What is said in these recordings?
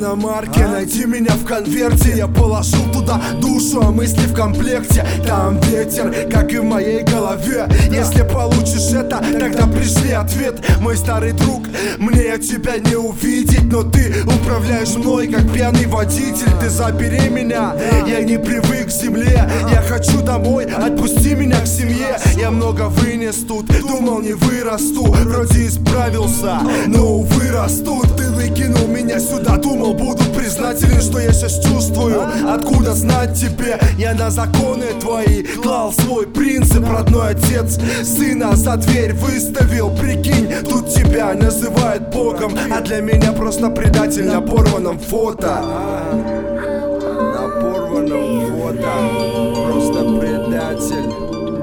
иномарке. Найди меня в конверте, я положил туда душу, а мысли в комплекте. Там ветер, как и в моей голове. Если получишь это, тогда пришли ответ. Мой старый друг, мне тебя не увидеть, но ты управляешь мной, как пьяный водитель. Ты забери меня, я не привык к земле. Я хочу домой, отпусти меня к семье. Я много вынес тут, думал не вырасту. Вроде исправился, но увы растут. Ты выкинул меня сюда, думал буду признателен, что я сейчас чувствую. Откуда знать тебе, я на законы твои клал свой принцип. Родной отец сына за дверь выставил. Прикинь, тут тебя называют богом, а для меня просто предатель на порванном фото. На порванном фото просто предатель.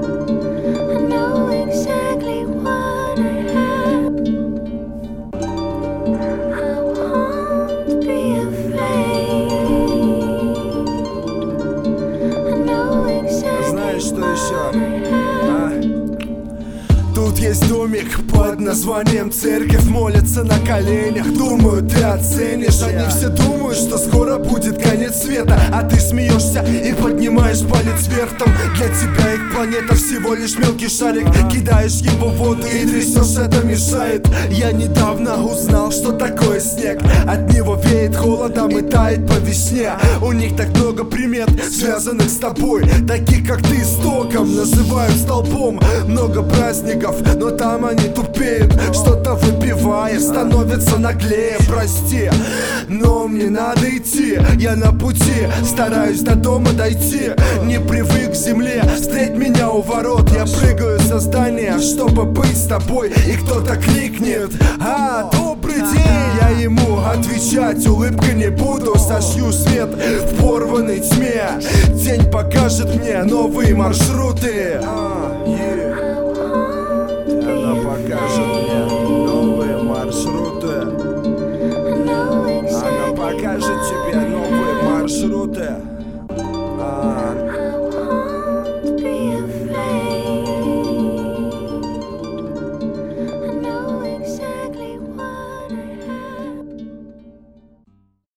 Знаешь, что еще? Тут есть домик под названием церковь. Молятся на коленях, думаю, ты оценишь. Они все думают, что скоро будет конец света, а ты смеешься и поднимаешь палец вверх. Там для тебя их планета всего лишь мелкий шарик. Кидаешь его в воду и трясешь, это мешает. Я недавно узнал, что такое снег. От него веет холодом и тает по весне. У них так много примет, связанных с тобой. Таких как ты с током называют столбом. Много праздников, но там они тупеют. Что-то выпивая, становятся наглее. Прости, но мне надо идти. Я на пути, стараюсь до дома дойти. Не привык к земле, встреть меня у ворот. Я прыгаю со здания, чтобы быть с тобой. И кто-то крикнет: добрый день. Я ему отвечать улыбкой не буду. Сошью свет в порванной тьме. День покажет мне новые маршруты.